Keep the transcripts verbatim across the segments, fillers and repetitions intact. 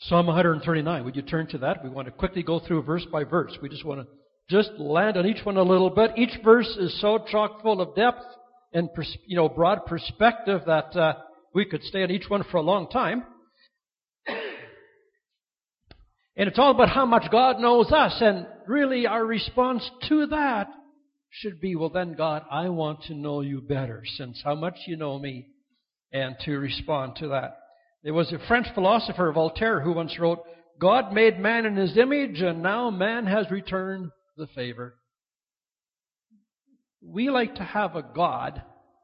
Psalm one thirty-nine. Would you turn to that? We want to quickly go through verse by verse. We just want to just land on each one a little bit. Each verse is so chock full of depth and pers- you know broad perspective that uh, we could stay on each one for a long time. And it's all about how much God knows us. And really our response to that should be, well then God, I want to know you better since how much you know me, and to respond to that. There was a French philosopher, Voltaire, who once wrote, God made man in his image, and now man has returned the favor. We like to have a God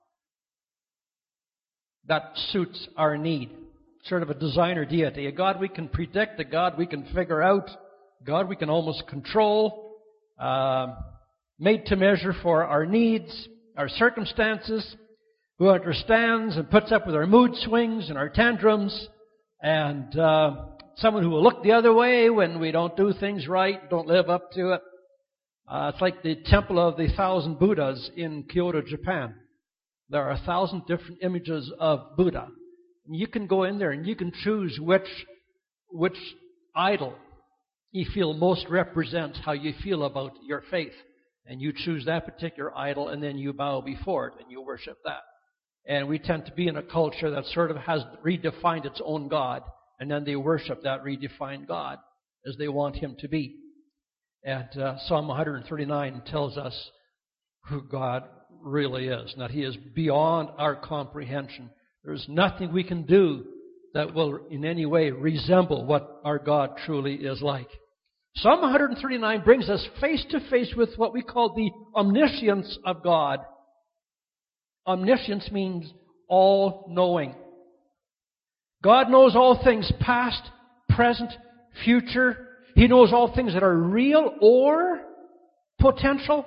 that suits our need. Sort of a designer deity. A God we can predict, a God we can figure out, a God we can almost control, uh, made to measure for our needs, our circumstances, who understands and puts up with our mood swings and our tantrums, and uh, someone who will look the other way when we don't do things right, don't live up to it. Uh, it's like the Temple of the Thousand Buddhas in Kyoto, Japan. There are a thousand different images of Buddha. You can go in there and you can choose which which idol you feel most represents how you feel about your faith. And you choose that particular idol, and then you bow before it and you worship that. And we tend to be in a culture that sort of has redefined its own God, and then they worship that redefined God as they want Him to be. And uh, Psalm one thirty-nine tells us who God really is, and that He is beyond our comprehension. There's nothing we can do that will in any way resemble what our God truly is like. Psalm one thirty-nine brings us face to face with what we call the omniscience of God. Omniscience means all-knowing. God knows all things past, present, future. He knows all things that are real or potential.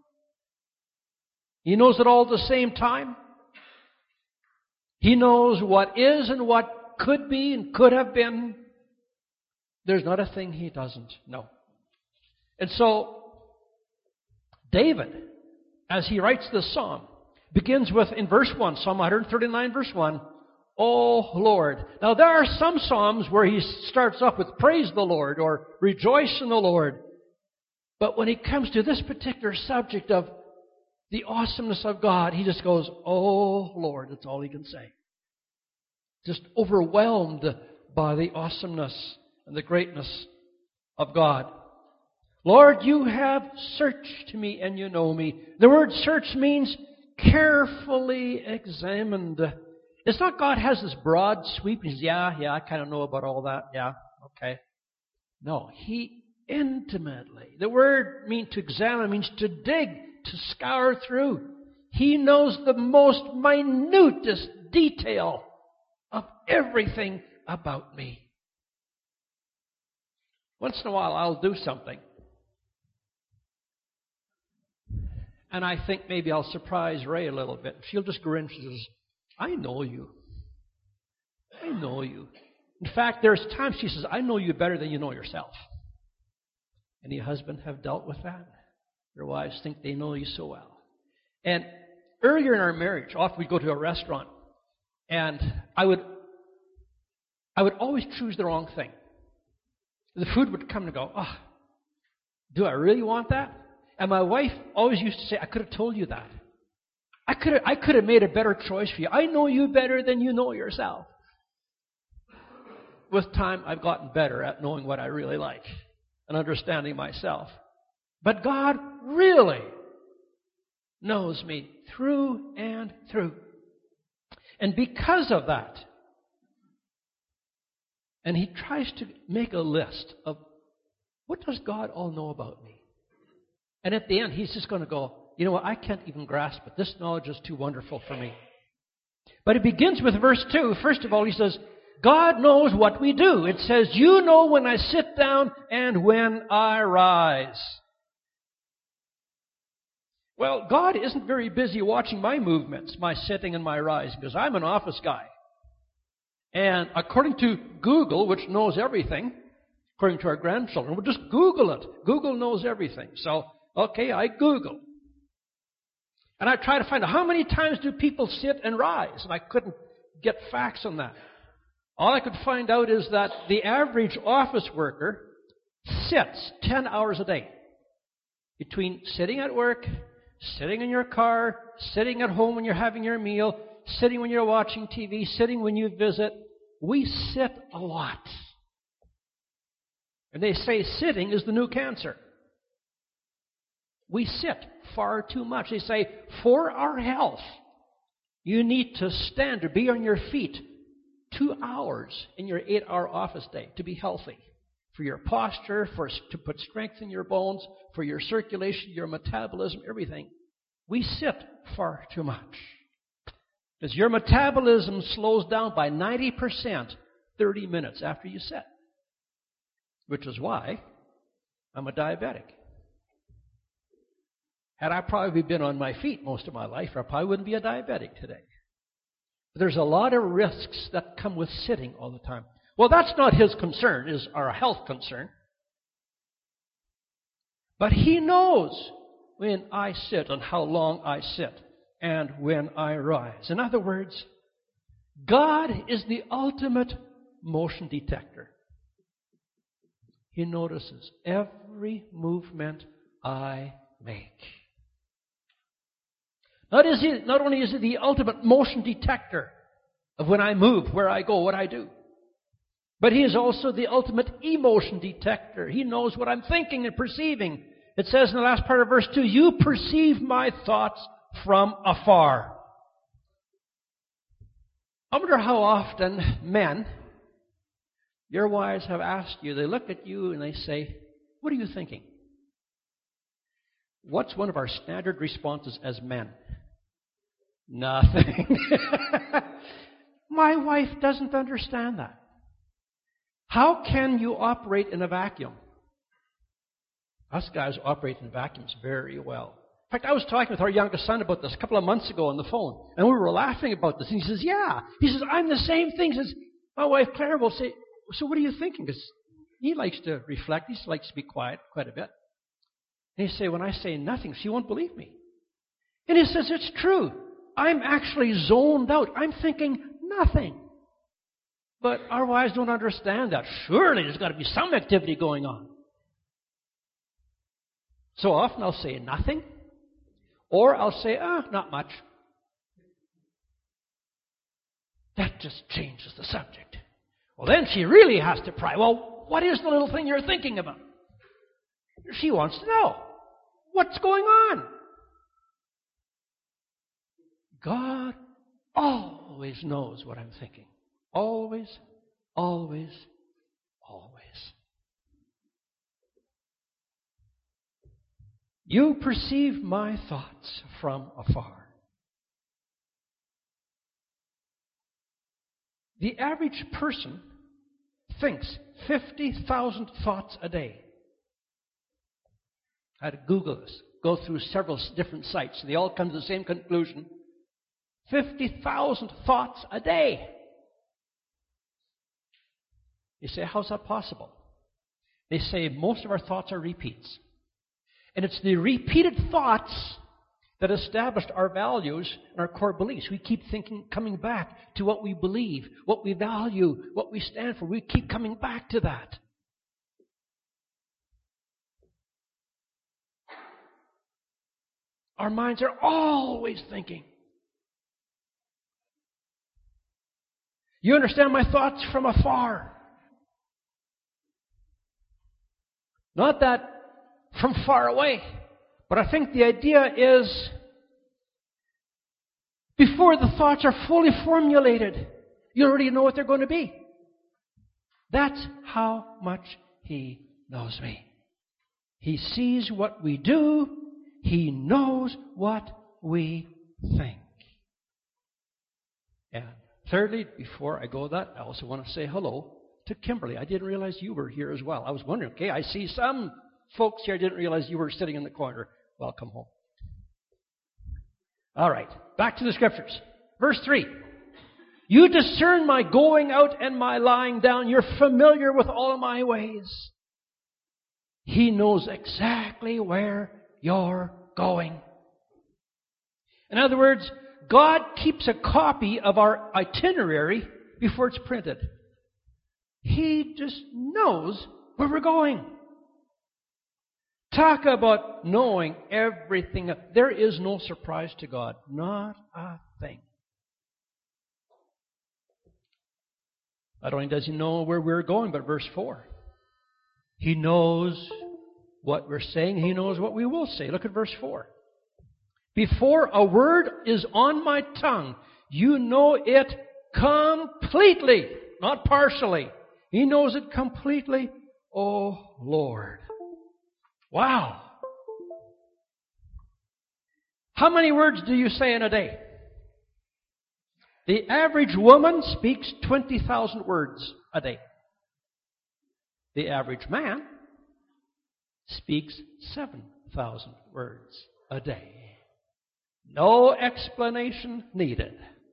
He knows it all at the same time. He knows what is and what could be and could have been. There's not a thing He doesn't know. And so, David, as he writes this psalm, begins with, in verse one, Psalm one thirty-nine, verse one, O Lord. Now, there are some psalms where he starts off with praise the Lord or rejoice in the Lord. But when he comes to this particular subject of the awesomeness of God, he just goes, Oh Lord. That's all he can say. Just overwhelmed by the awesomeness and the greatness of God. Lord, you have searched me and you know me. The word search means carefully examined. It's not God has this broad sweep. He's, yeah, yeah, I kind of know about all that. Yeah, okay. No, He intimately. The word mean to examine means to dig, to scour through. He knows the most minutest detail of everything about me. Once in a while, I'll do something. And I think maybe I'll surprise Ray a little bit. She'll just grin. She says, I know you. I know you. In fact, there's times she says, I know you better than you know yourself. Any husband have dealt with that? Their wives think they know you so well. And earlier in our marriage, often we'd go to a restaurant, and I would I would always choose the wrong thing. The food would come and go, oh, do I really want that? And my wife always used to say, I could have told you that. I could have, I could have made a better choice for you. I know you better than you know yourself. With time, I've gotten better at knowing what I really like and understanding myself. But God really knows me through and through. And because of that, and He tries to make a list of what does God all know about me? And at the end, He's just going to go, you know what, I can't even grasp it. This knowledge is too wonderful for me. But it begins with verse two. First of all, He says, God knows what we do. It says, you know when I sit down and when I rise. Well, God isn't very busy watching my movements, my sitting and my rising, because I'm an office guy. And according to Google, which knows everything, according to our grandchildren, we'll just Google it. Google knows everything. So, okay, I Google. And I try to find out how many times do people sit and rise, and I couldn't get facts on that. All I could find out is that the average office worker sits ten hours a day. Between sitting at work, sitting in your car, sitting at home when you're having your meal, sitting when you're watching T V, sitting when you visit. We sit a lot. And they say sitting is the new cancer. We sit far too much. They say for our health, you need to stand or be on your feet two hours in your eight-hour office day to be healthy. For your posture, for to put strength in your bones, for your circulation, your metabolism, everything. We sit far too much. Because your metabolism slows down by ninety percent thirty minutes after you sit. Which is why I'm a diabetic. Had I probably been on my feet most of my life, I probably wouldn't be a diabetic today. But there's a lot of risks that come with sitting all the time. Well, that's not his concern, is our health concern. But he knows when I sit and how long I sit and when I rise. In other words, God is the ultimate motion detector. He notices every movement I make. Not, is he, not only is he the ultimate motion detector of when I move, where I go, what I do, but he is also the ultimate emotion detector. He knows what I'm thinking and perceiving. It says in the last part of verse two, you perceive my thoughts from afar. I wonder how often men, your wives have asked you, they look at you and they say, what are you thinking? What's one of our standard responses as men? Nothing. My wife doesn't understand that. How can you operate in a vacuum? Us guys operate in vacuums very well. In fact, I was talking with our youngest son about this a couple of months ago on the phone, and we were laughing about this. And he says, yeah. He says, I'm the same thing. He says, my wife Claire will say, so what are you thinking? Because he likes to reflect. He likes to be quiet quite a bit. And he say, when I say nothing, she won't believe me. And he says, it's true. I'm actually zoned out. I'm thinking nothing. But our wives don't understand that. Surely there's got to be some activity going on. So often I'll say nothing. Or I'll say, ah, oh, not much. That just changes the subject. Well, then she really has to pry. Well, what is the little thing you're thinking about? She wants to know. What's going on? God always knows what I'm thinking. Always, always, always. You perceive my thoughts from afar. The average person thinks fifty thousand thoughts a day. I had to Google this, go through several different sites, and they all come to the same conclusion. fifty thousand thoughts a day. You say, how's that possible? They say most of our thoughts are repeats. And it's the repeated thoughts that established our values and our core beliefs. We keep thinking, coming back to what we believe, what we value, what we stand for. We keep coming back to that. Our minds are always thinking. You understand my thoughts from afar. Not that from far away, but I think the idea is before the thoughts are fully formulated, you already know what they're going to be. That's how much He knows me. He sees what we do. He knows what we think. And thirdly, before I go that, I also want to say hello to Kimberly. I didn't realize you were here as well. I was wondering, okay, I see some folks here. I didn't realize you were sitting in the corner. Welcome home. All right, back to the Scriptures. Verse three. You discern my going out and my lying down. You're familiar with all of my ways. He knows exactly where you're going. In other words, God keeps a copy of our itinerary before it's printed. He just knows where we're going. Talk about knowing everything. There is no surprise to God. Not a thing. Not only does He know where we're going, but verse four. He knows what we're saying. He knows what we will say. Look at verse four. Before a word is on my tongue, you know it completely, not partially. He knows it completely, oh Lord. Wow. How many words do you say in a day? The average woman speaks twenty thousand words a day. The average man speaks seven thousand words a day. No explanation needed.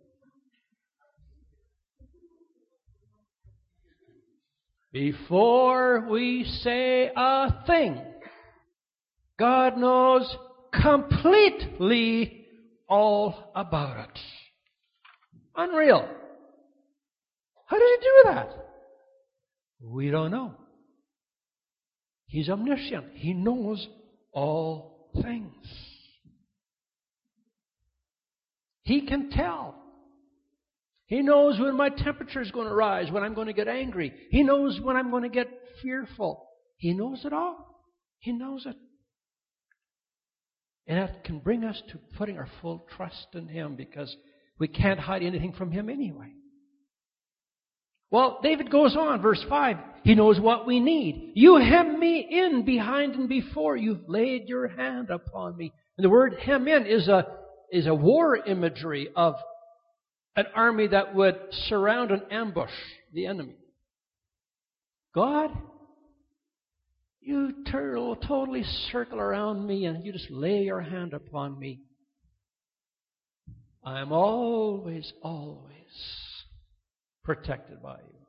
Before we say a thing, God knows completely all about it. Unreal. How did He do that? We don't know. He's omniscient. He knows all things. He can tell. He knows when my temperature is going to rise, when I'm going to get angry. He knows when I'm going to get fearful. He knows it all. He knows it. And that can bring us to putting our full trust in Him, because we can't hide anything from Him anyway. Well, David goes on, verse five. He knows what we need. You hem me in behind and before. You've laid your hand upon me. And the word hem in is a, is a war imagery of an army that would surround and ambush the enemy. God, you turtle, totally circle around me and you just lay your hand upon me. I am always, always protected by you.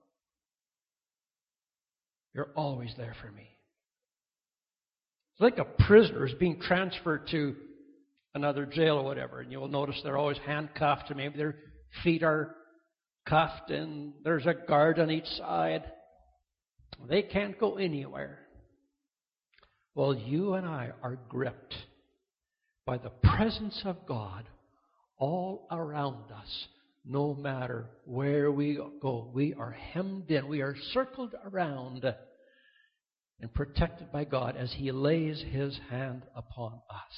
You're always there for me. It's like a prisoner is being transferred to another jail or whatever, and you'll notice they're always handcuffed, and maybe their feet are cuffed, and there's a guard on each side. They can't go anywhere. Well, you and I are gripped by the presence of God all around us. No matter where we go, we are hemmed in. We are circled around and protected by God as He lays His hand upon us.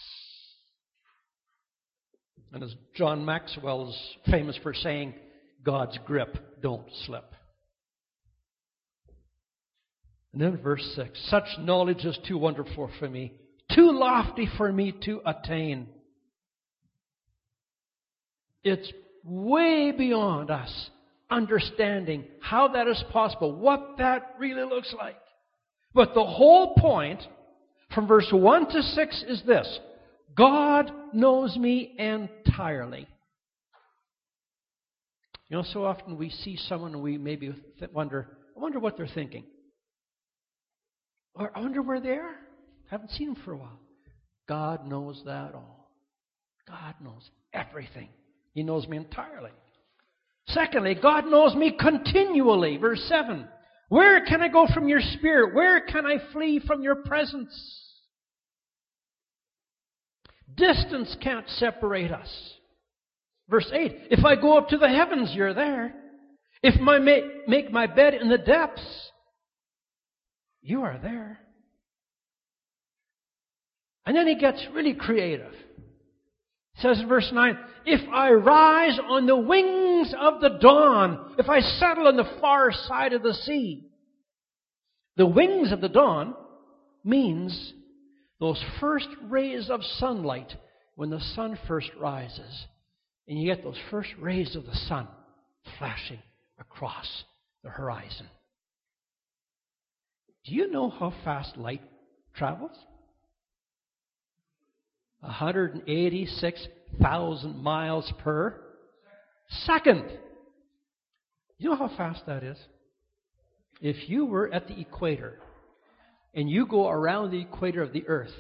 And as John Maxwell is famous for saying, God's grip don't slip. And then verse six, such knowledge is too wonderful for me, too lofty for me to attain. It's way beyond us understanding how that is possible, what that really looks like. But the whole point from verse one to six is this: God knows me entirely. You know, so often we see someone and we maybe wonder, I wonder what they're thinking. Or I wonder where they are. Haven't seen them for a while. God knows that all. God knows everything. He knows me entirely. Secondly, God knows me continually. Verse seven. Where can I go from your spirit? Where can I flee from your presence? Distance can't separate us. Verse eight. If I go up to the heavens, you're there. If I make, make my bed in the depths, you are there. And then he gets really creative. It says in verse nine, if I rise on the wings of the dawn, if I settle on the far side of the sea. The wings of the dawn means those first rays of sunlight when the sun first rises. And you get those first rays of the sun flashing across the horizon. Do you know how fast light travels? one hundred eighty-six thousand miles per second. You know how fast that is? If you were at the equator and you go around the equator of the earth,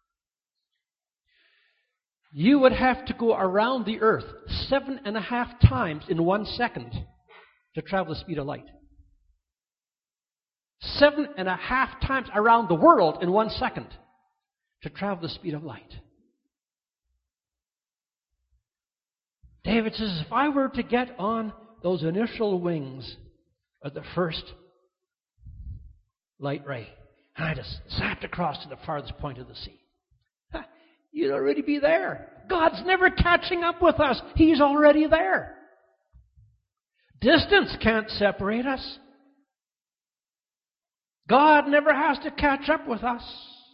you would have to go around the earth seven and a half times in one second to travel the speed of light. seven and a half times around the world in one second to travel the speed of light. David says, if I were to get on those initial wings of the first light ray, and I just zapped across to the farthest point of the sea, you'd already be there. God's never catching up with us. He's already there. Distance can't separate us. God never has to catch up with us.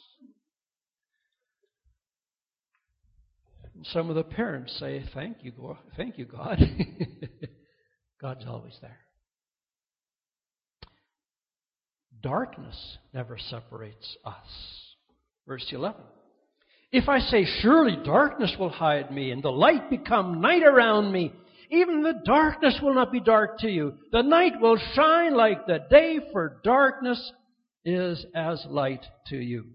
Some of the parents say, thank you, God. Thank you, God. God's always there. Darkness never separates us. Verse eleven. If I say, surely darkness will hide me, and the light become night around me, even the darkness will not be dark to you. The night will shine like the day, for darkness is as light to you.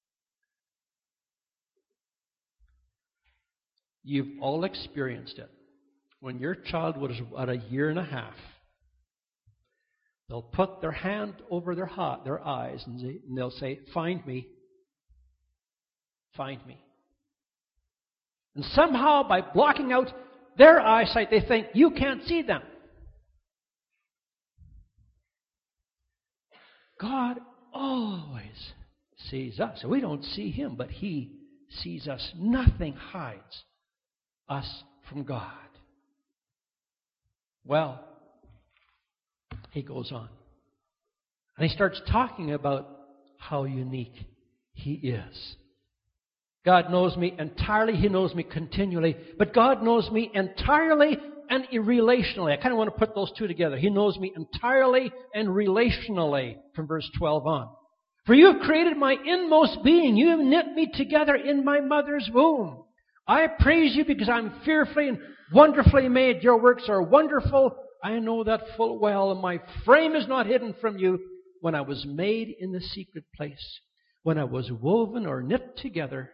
You've all experienced it. When your child was about a year and a half, they'll put their hand over their, heart, their eyes and, they, and they'll say, find me. Find me. And somehow, by blocking out their eyesight, they think you can't see them. God always sees us. We don't see Him, but He sees us. Nothing hides us from God. Well, he goes on. And he starts talking about how unique He is. God knows me entirely. He knows me continually. But God knows me entirely and relationally. I kind of want to put those two together. He knows me entirely and relationally from verse twelve on. For you have created my inmost being. You have knit me together in my mother's womb. I praise you because I'm fearfully and wonderfully made. Your works are wonderful. I know that full well. And my frame is not hidden from you. When I was made in the secret place, when I was woven or knit together,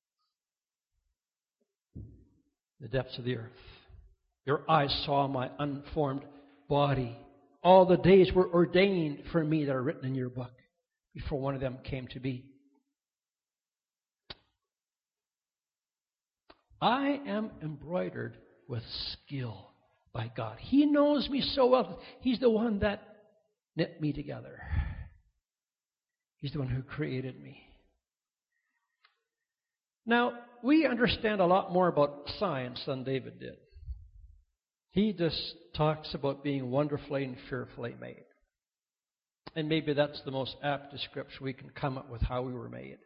the depths of the earth. Your eyes saw my unformed body. All the days were ordained for me that are written in your book before one of them came to be. I am embroidered with skill by God. He knows me so well. He's the one that knit me together. He's the one who created me. Now, we understand a lot more about science than David did. He just talks about being wonderfully and fearfully made. And maybe that's the most apt description we can come up with how we were made.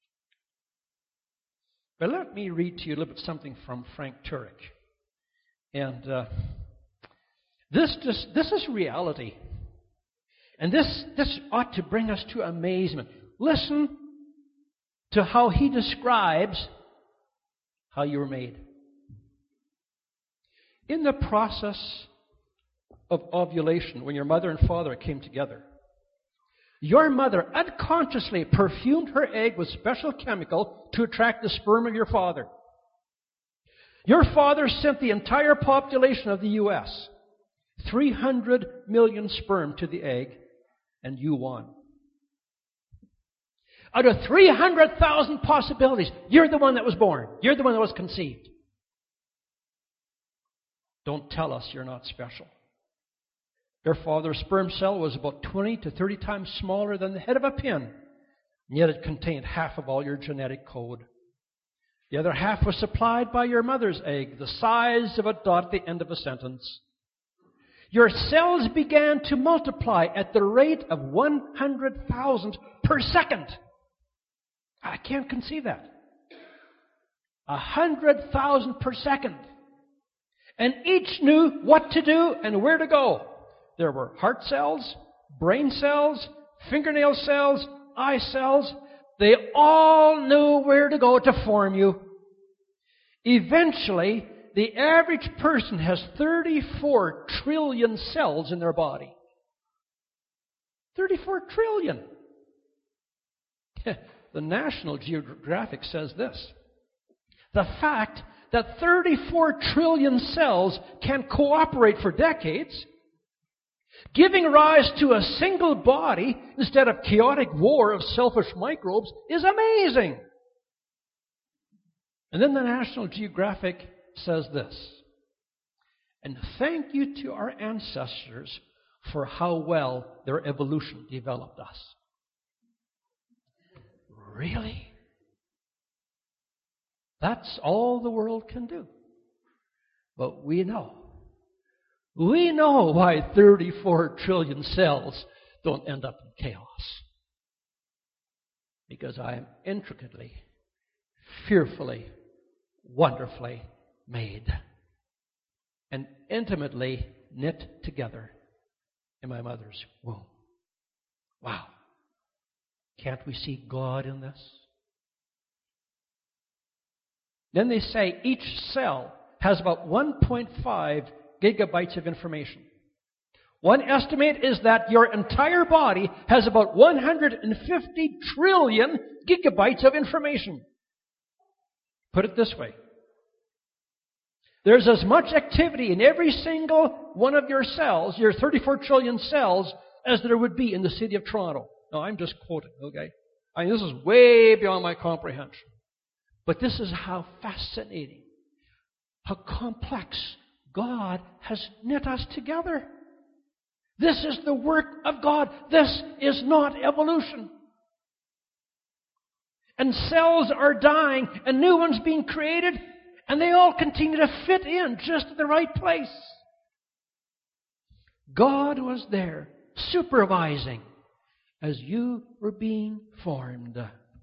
But let me read to you a little bit something from Frank Turek. And uh, this just this is reality. And this, this ought to bring us to amazement. Listen to how he describes how you were made. In the process of ovulation, when your mother and father came together, your mother unconsciously perfumed her egg with special chemical to attract the sperm of your father. Your father sent the entire population of the U S three hundred million sperm to the egg, and you won. Out of three hundred thousand possibilities, you're the one that was born. You're the one that was conceived. Don't tell us you're not special. Your father's sperm cell was about twenty to thirty times smaller than the head of a pin, and yet it contained half of all your genetic code. The other half was supplied by your mother's egg, the size of a dot at the end of a sentence. Your cells began to multiply at the rate of one hundred thousand per second. I can't conceive that. one hundred thousand per second. And each knew what to do and where to go. There were heart cells, brain cells, fingernail cells, eye cells. They all knew where to go to form you. Eventually, the average person has thirty-four trillion cells in their body. thirty-four trillion. The National Geographic says this. The fact that thirty-four trillion cells can cooperate for decades Giving rise to a single body instead of chaotic war of selfish microbes is amazing. And then the National Geographic says this, and thank you to our ancestors for how well their evolution developed us. Really? That's all the world can do. But we know. We know why thirty-four trillion cells don't end up in chaos. Because I am intricately, fearfully, wonderfully made and intimately knit together in my mother's womb. Wow. Can't we see God in this? Then they say each cell has about one point five gigabytes of information. One estimate is that your entire body has about one hundred fifty trillion gigabytes of information. Put it this way. There's as much activity in every single one of your cells, your thirty-four trillion cells, as there would be in the city of Toronto. Now, I'm just quoting, okay? I mean, this is way beyond my comprehension. But this is how fascinating, how complex God has knit us together. This is the work of God. This is not evolution. And cells are dying and new ones being created, and they all continue to fit in just at the right place. God was there supervising as you were being formed.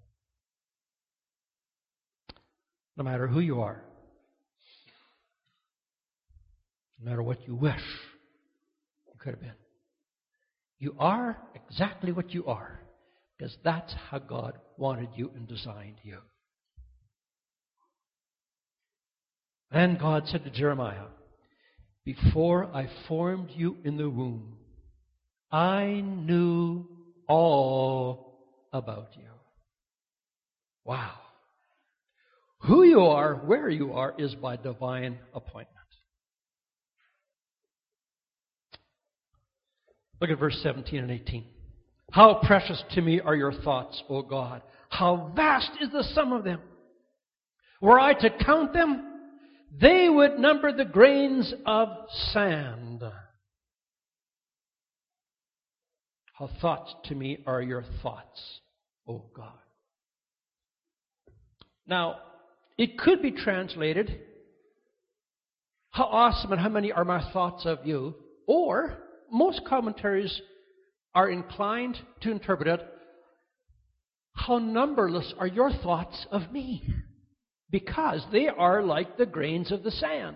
No matter who you are, no matter what you wish you could have been, you are exactly what you are, because that's how God wanted you and designed you. Then God said to Jeremiah, before I formed you in the womb, I knew all about you. Wow. Who you are, where you are, is by divine appointment. Look at verse seventeen and eighteen. How precious to me are your thoughts, O God. How vast is the sum of them. Were I to count them, they would number the grains of sand. How thoughts to me are your thoughts, O God. Now, it could be translated, how awesome and how many are my thoughts of you? Or, most commentaries are inclined to interpret it, how numberless are your thoughts of me? Because they are like the grains of the sand.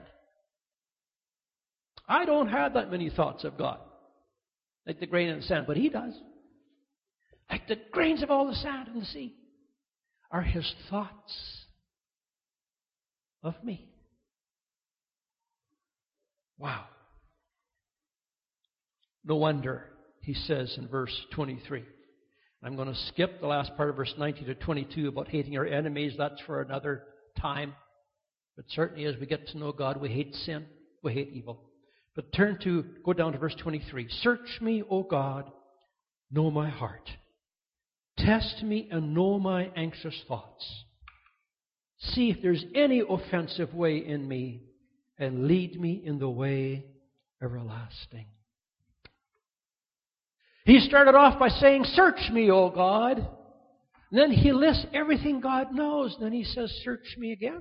I don't have that many thoughts of God, like the grain of the sand, but He does. Like the grains of all the sand in the sea are His thoughts of me. Wow. No wonder He says in verse twenty-three. I'm going to skip the last part of verse nineteen to twenty-two about hating our enemies. That's for another time. But certainly as we get to know God, we hate sin, we hate evil. But turn to, go down to verse twenty-three. Search me, O God, know my heart. Test me and know my anxious thoughts. See if there's any offensive way in me, and lead me in the way everlasting. He started off by saying, search me, O God. And then he lists everything God knows. And then he says, search me again.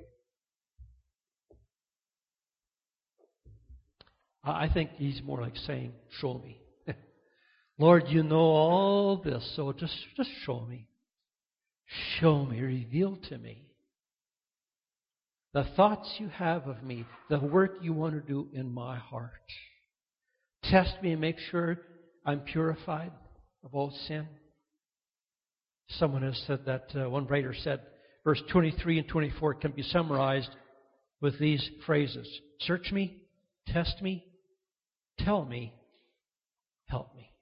I think he's more like saying, show me. Lord, you know all this, so just, just show me. Show me, reveal to me the thoughts you have of me, the work you want to do in my heart. Test me and make sure I'm purified of all sin. Someone has said that, uh, one writer said, verse twenty-three and twenty-four can be summarized with these phrases. Search me, test me, tell me, help me.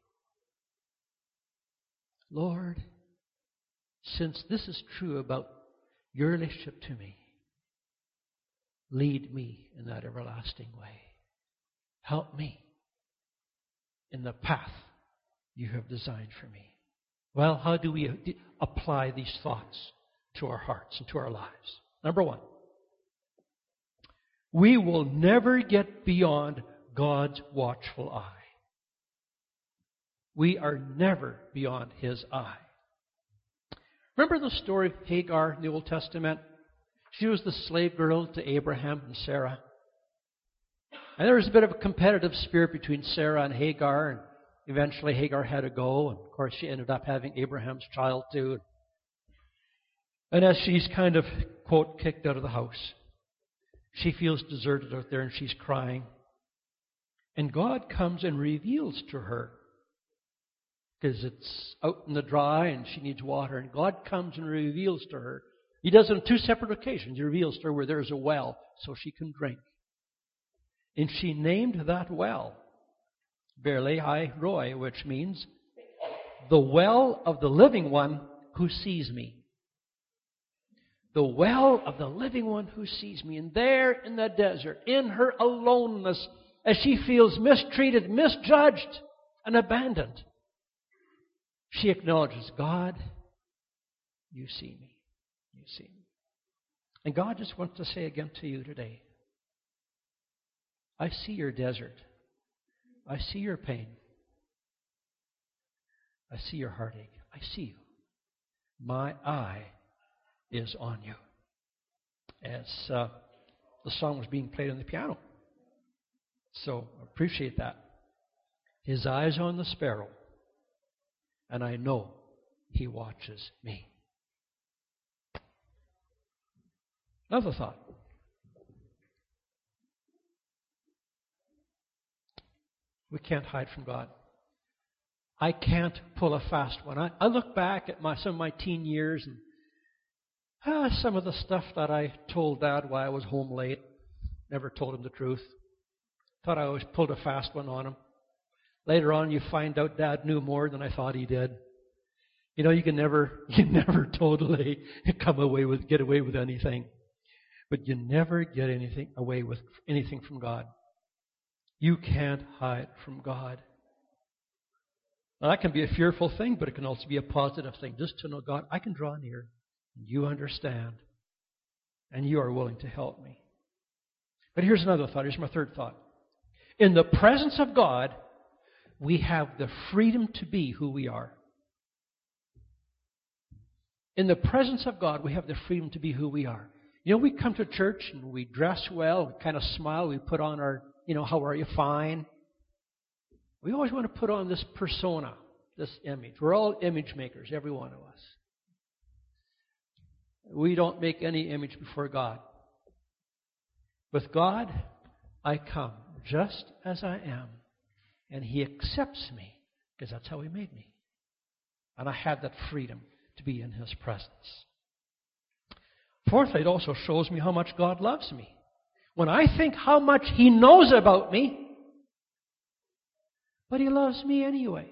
Lord, since this is true about your relationship to me, lead me in that everlasting way. Help me in the path you have designed for me. Well, how do we apply these thoughts to our hearts and to our lives? Number one, we will never get beyond God's watchful eye. We are never beyond His eye. Remember the story of Hagar in the Old Testament? She was the slave girl to Abraham and Sarah. And there was a bit of a competitive spirit between Sarah and Hagar, and eventually Hagar had to go, and of course she ended up having Abraham's child too. And as she's kind of, quote, kicked out of the house, she feels deserted out there and she's crying. And God comes and reveals to her, because it's out in the dry and she needs water, and God comes and reveals to her. He does it on two separate occasions. He reveals to her where there's a well so she can drink. And she named that well Beer-lahai Roi, which means the well of the living one who sees me. The well of the living one who sees me. And there in the desert, in her aloneness, as she feels mistreated, misjudged, and abandoned, she acknowledges, God, you see me. You see me. And God just wants to say again to you today, I see your desert. I see your pain. I see your heartache. I see you. My eye is on you. As uh, the song was being played on the piano. So appreciate that. His eye's on the sparrow, and I know He watches me. Another thought. We can't hide from God. I can't pull a fast one. I, I look back at my, some of my teen years and ah, some of the stuff that I told Dad while I was home late. Never told him the truth. Thought I always pulled a fast one on him. Later on, you find out Dad knew more than I thought he did. You know, you can never, you never totally come away with, get away with anything. But you never get anything away with anything from God. You can't hide from God. Now, that can be a fearful thing, but it can also be a positive thing. Just to know, God, I can draw near, and you understand, and you are willing to help me. But here's another thought. Here's my third thought. In the presence of God, we have the freedom to be who we are. In the presence of God, we have the freedom to be who we are. You know, we come to church and we dress well, we kind of smile, we put on our, you know, how are you? Fine. We always want to put on this persona, this image. We're all image makers, every one of us. We don't make any image before God. With God, I come just as I am, and He accepts me because that's how He made me. And I have that freedom to be in His presence. Fourthly, it also shows me how much God loves me. When I think how much He knows about me, but He loves me anyway.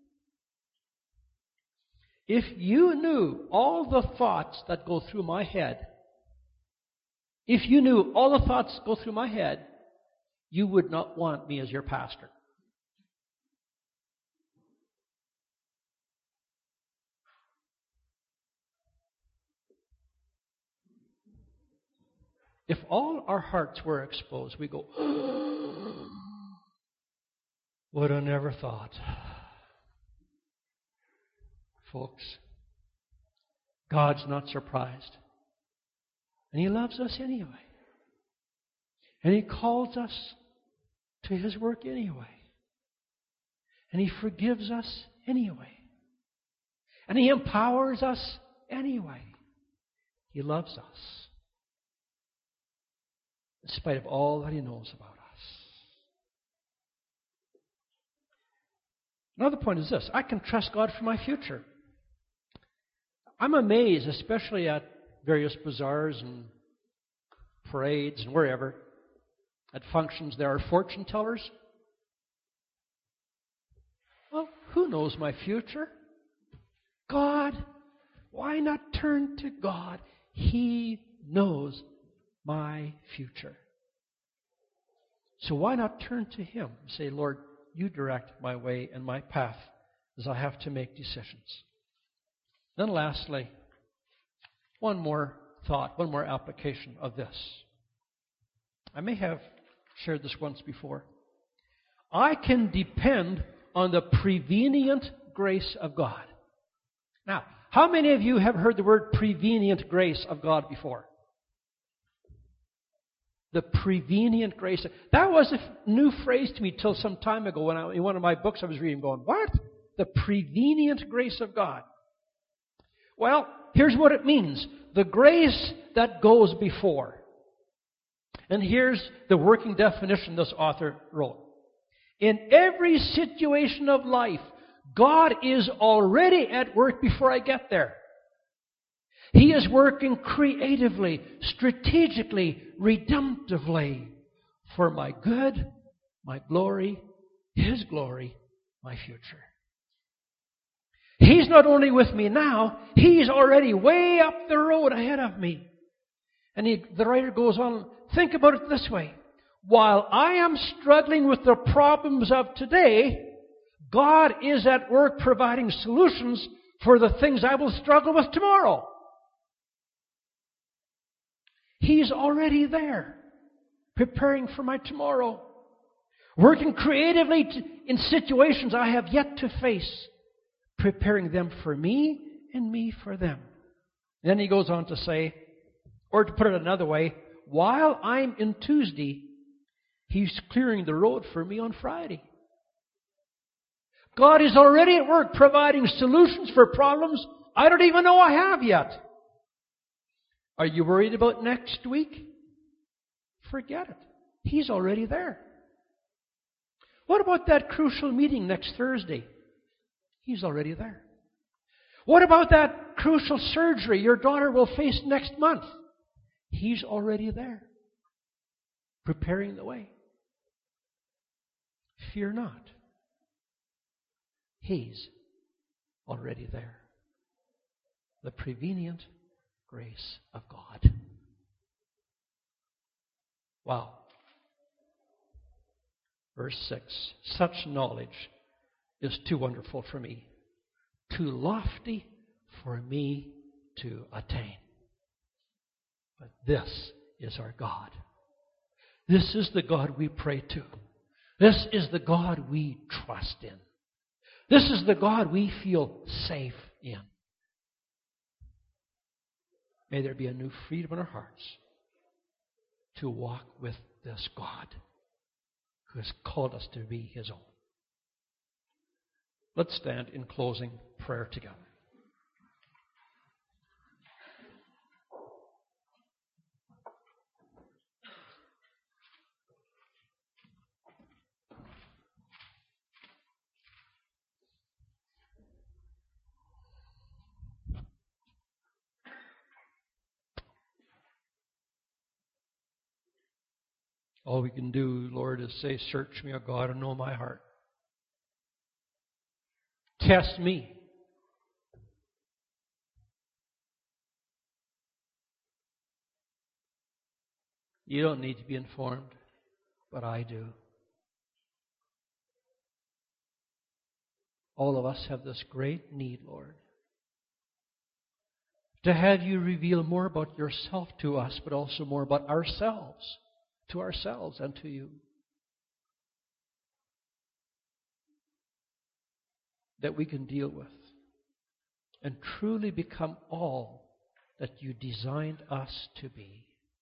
If you knew all the thoughts that go through my head, if you knew all the thoughts that go through my head, you would not want me as your pastor. If all our hearts were exposed, we go, would have never thought. Folks, God's not surprised. And He loves us anyway. And He calls us to His work anyway. And He forgives us anyway. And He empowers us anyway. He loves us, in spite of all that He knows about us. Another point is this. I can trust God for my future. I'm amazed, especially at various bazaars and parades and wherever, at functions, there are fortune tellers. Well, who knows my future? God. Why not turn to God? He knows my future. So why not turn to Him and say, Lord, You direct my way and my path as I have to make decisions. Then lastly, one more thought, one more application of this. I may have shared this once before. I can depend on the prevenient grace of God. Now, how many of you have heard the word prevenient grace of God before? The prevenient grace. That was a new phrase to me till some time ago when I, in one of my books I was reading going, what? The prevenient grace of God. Well, here's what it means. The grace that goes before. And here's the working definition this author wrote. In every situation of life, God is already at work before I get there. He is working creatively, strategically, redemptively for my good, my glory, His glory, my future. He's not only with me now, He's already way up the road ahead of me. And he, the writer goes on, think about it this way. While I am struggling with the problems of today, God is at work providing solutions for the things I will struggle with tomorrow. He's already there, preparing for my tomorrow, working creatively to, in situations I have yet to face, preparing them for me and me for them. Then he goes on to say, or to put it another way, while I'm in Tuesday, He's clearing the road for me on Friday. God is already at work providing solutions for problems I don't even know I have yet. Are you worried about next week? Forget it. He's already there. What about that crucial meeting next Thursday? He's already there. What about that crucial surgery your daughter will face next month? He's already there, preparing the way. Fear not. He's already there. The prevenient grace of God. Wow. Verse six. Such knowledge is too wonderful for me, too lofty for me to attain. But this is our God. This is the God we pray to. This is the God we trust in. This is the God we feel safe in. May there be a new freedom in our hearts to walk with this God who has called us to be His own. Let's stand in closing prayer together. All we can do, Lord, is say, search me, O God, and know my heart. Test me. You don't need to be informed, but I do. All of us have this great need, Lord, to have You reveal more about Yourself to us, but also more about ourselves, to ourselves and to You. That we can deal with and truly become all that You designed us to be.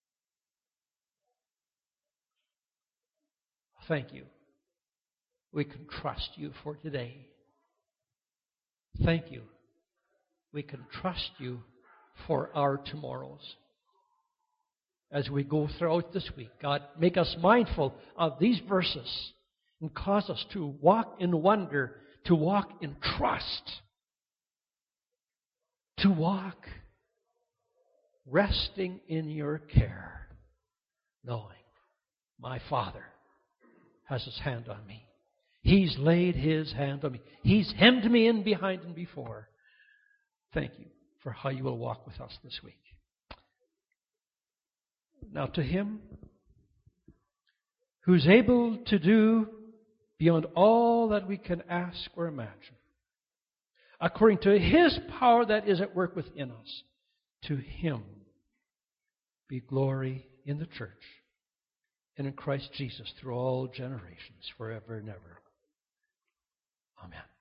Thank You. We can trust You for today. Thank You. We can trust You for our tomorrows. As we go throughout this week, God, make us mindful of these verses and cause us to walk in wonder, to walk in trust, to walk resting in Your care, knowing my Father has His hand on me. He's laid His hand on me. He's hemmed me in behind and before. Thank You for how You will walk with us this week. Now to Him who's able to do beyond all that we can ask or imagine, according to His power that is at work within us. To Him be glory in the church and in Christ Jesus through all generations, forever and ever. Amen.